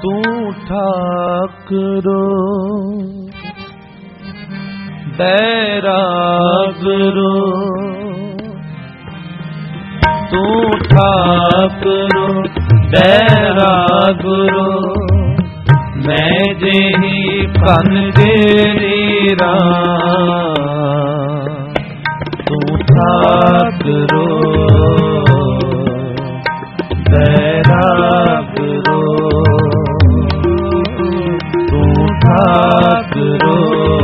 ਤੂੰ ਠਾਕਰੋ ਬੈਰਾਗਰੋ, ਤੂੰ ਠਾਕਰੋ ਬੈਰਾਗਰੋ, ਮੈਂ ਜਿਹੀ ਕੰਨ ਤੇਰੀ ਰਾਮ। ਤੂੰ ਠਾਕਰੋ ਬੈਰਾਗਰੋ, ਤੂੰ ਠਾਕਰੋ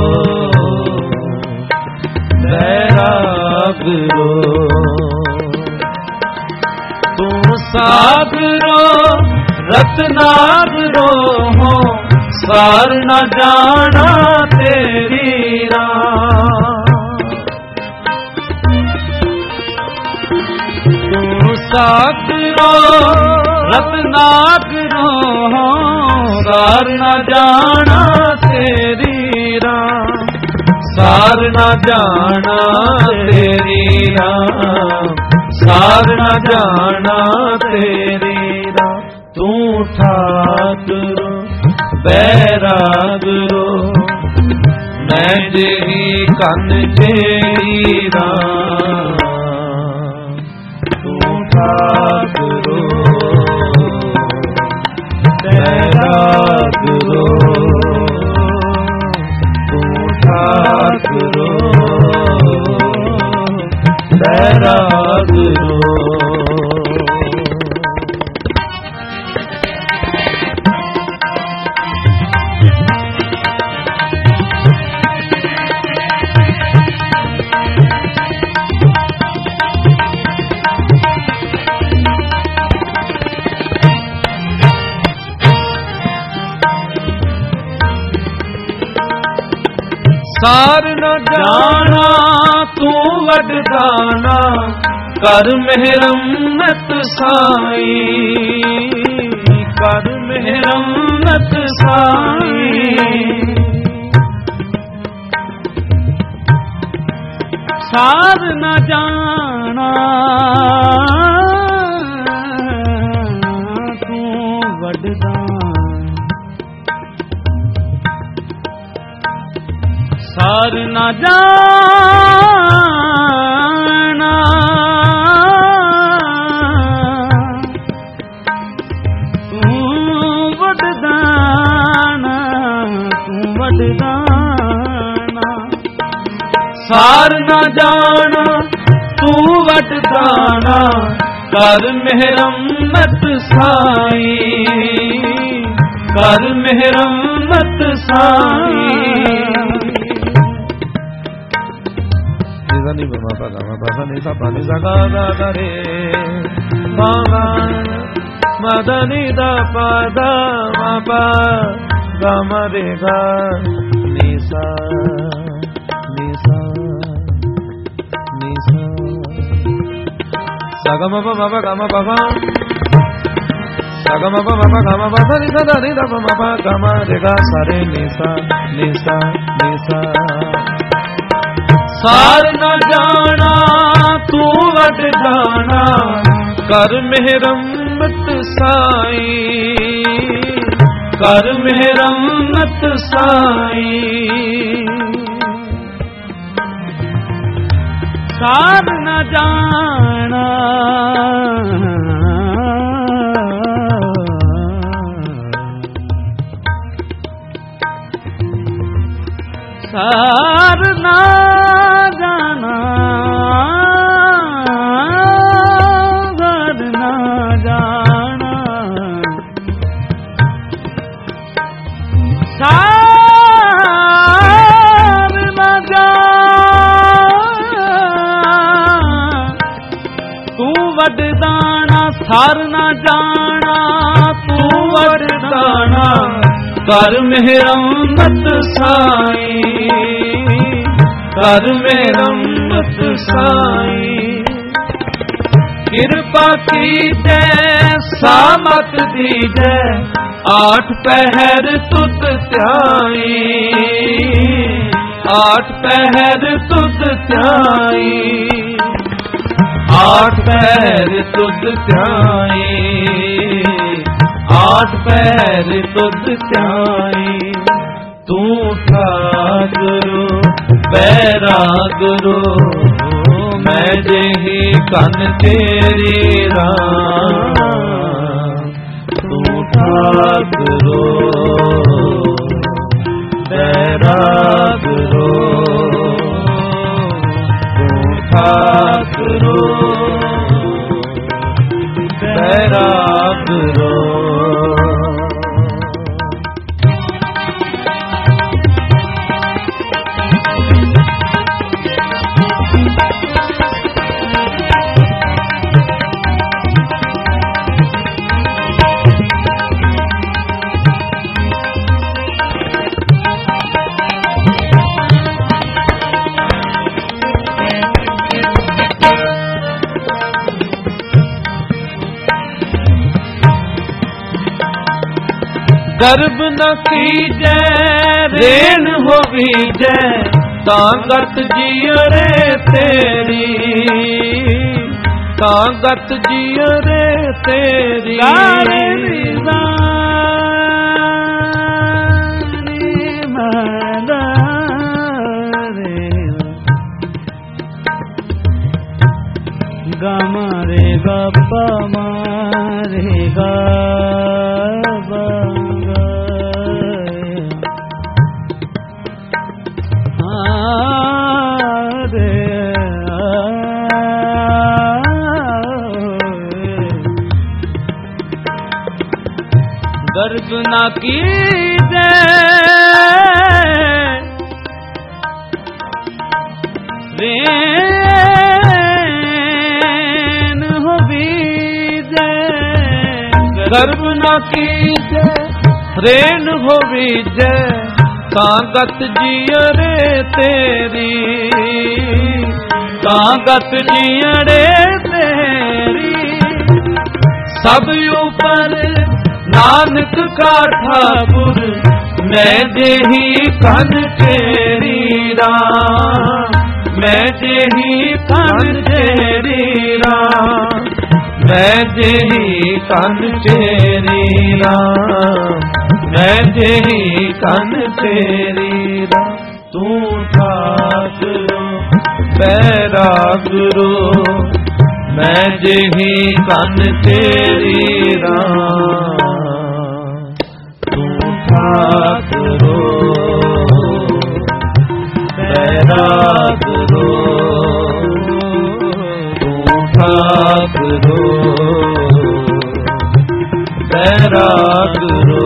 ਬੈਰਾਗਰੋ, ਤੂੰ ਸਾਗਰੋ ਰਤਨਾਗਰੋ ਹੋ, ਸਾਰ ਨ ਜਾਣਾ ਤੇਰੀ ਰਾਮ। ਤੂੰ ਸਾਗਰੋ ਰਤਨਾਗਰੋ ਹੋ, ਸਾਰ ਨ ਜਾਣਾ ਤੇਰੀ ਰਾਮ। ਸਾਰ ਨ ਜਾਣਾ ਤੇਰੀ ਰਾਮ, ਸਾਰ ਨ ਜਾਣਾ ਤੇਰੀ ਰਾਮ। ਤੂੰ ਠਾਕੁਰ ਬੈਰਾਗਰੋ, ਮੈਂ ਜਿਹੀ ਕੰਨ ਤੇਰੀ ਰਾਮ। ਤੂੰ ਠਾਕੁਰ ਬੈਰਾਗਰੋ, ਤੂੰ ਠਾਕੁਰ ਬੈਰਾਗਰੋ। ਸਾਰ ਨ ਜਾਣਾ ਤੂੰ ਵਡਦਾਨਾ, ਕਰ ਮਿਹਰਮਤ ਸਾਈ, ਕਰ ਮਿਹਰਮਤ ਸਾਈ। ਸਾਰ ਨ ਜਾਣਾ ਤੂੰ ਵਡਦਾਨਾ, ਸਾਰ ਨ ਜਾਣਾ ਤੂੰ ਵਡਦਾਨਾ, ਤੂੰ ਵਡਦਾਨਾ। ਸਾਰ ਨ ਜਾਣਾ ਤੂੰ ਵਡਦਾਨਾ, ਕਰ ਮਿਹਰਮਤ ਸਾਈ, ਕਰ ਮਿਹਰਮਤ ਸਾਈ। ਨੀ ਬਮਾ ਪਾ ਗਾ ਮਾ ਪਾ ਨੀ ਸਾ ਪਾ ਨੀ ਸਾ ਗਾ ਦਾ ਦਾ ਰੇ ਮਾ ਗਾ ਮਾ ਦਾ ਨੀ ਦਾ ਪਾ ਦਾ ਮਾ ਪਾ ਗਾ ਮਾ ਰੇ ਗਾ ਨੀ ਸਾ ਨੀ ਸਾ ਨੀ ਸਾ ਸਾ ਗਾ ਮਾ ਪਾ ਗਾ ਮਾ ਪਾ ਸਾ ਗਾ ਮਾ ਪਾ ਗਾ ਮਾ ਪਾ ਨੀ ਸਾ ਦਾ ਨੀ ਦਾ ਮਾ ਪਾ ਗਾ ਮਾ ਰੇ ਗਾ ਸਾ ਰੇ ਨੀ ਸਾ ਨੀ ਸਾ ਨੀ ਸਾ। ਸਾਰ ਨ ਜਾਣਾ ਤੂੰ ਵਡਦਾਨਾ, ਕਰ ਮਿਹਰਮਤ ਸਾਈ, ਕਰ ਮਿਹਰਮਤ ਸਾਈ। ਸਾਰ ਨ ਜਾਣਾ ਸਾਰ ਨ ਜਾਣਾ, ਸਾਰ ਨ ਜਾਣਾ, ਸਾਰ ਨ ਜਾਣਾ ਤੂੰ ਵਡਦਾਨਾ, ਸਾਰ ਨ ਜਾਣਾ ਤੂੰ ਵਡਦਾਨਾ, ਕਰ ਮਿਹਰਮਤ ਸਾਈ, ਕਰ ਮਿਹਰਮਤ ਸਾਈ। ਕਿਰਪਾ ਕੀਜੈ ਸਾਮਤ ਦੀਜੈ, ਆਠ ਪਹਿਰ ਤੁਧ ਧਿਆਈ, ਆਠ ਪਹਿਰ ਤੁਧ ਧਿਆਈ, ਆਠ ਪਹਿਰ ਤੁਧ ਧਿਆਈ, आठ पैर तुझ ध्याई, तू ठाकुरो बैरागरो, मैं जेहि कन तेरी राम। तू ठाकुरो बैरागरो, तू ठाकुरो बैरागरो। गर्भ न कीजै रेण होवी जै, तांगत जियरे तेरी, तांगत जियरे तेरी। गमरे गप्पा मारे गा गर्भ न कीजै रेण होवी जै, गर्भ न कीजै रेण होवी जै, तांगत जियरे तेरी, तांगत जियरे तेरी। सब ऊपर नानक का ठाकुर, मैं जेहि कन तेरी राम, मैं जेहि कन तेरी राम, मैं जेहि कन तेरी राम, मैं जेहि कन तेरी राम। तू ठाकुरो बैरागरो, मैं जेहि कन तेरी राम। तू ठाकुरो बैरागरो, तू ठाकुरो बैरागरो।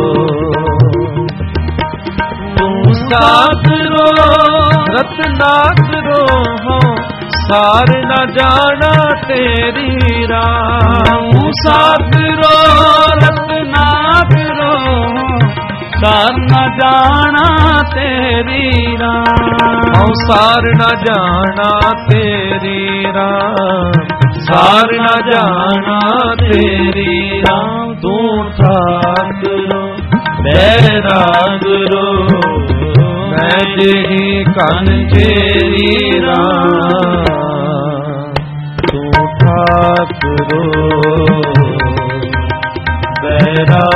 तू सागरो रत्नागरो हो, सार न जाना तेरी राम। सागरो रत्नागरो, सार न जाना तेरी राम। सार न जाना तेरी राम, सार न जाना तेरी राम। तू ठाकुरो बैरागरो, मैं जेहि कन तेरी राम। तू ठाकुरो बैरागरो,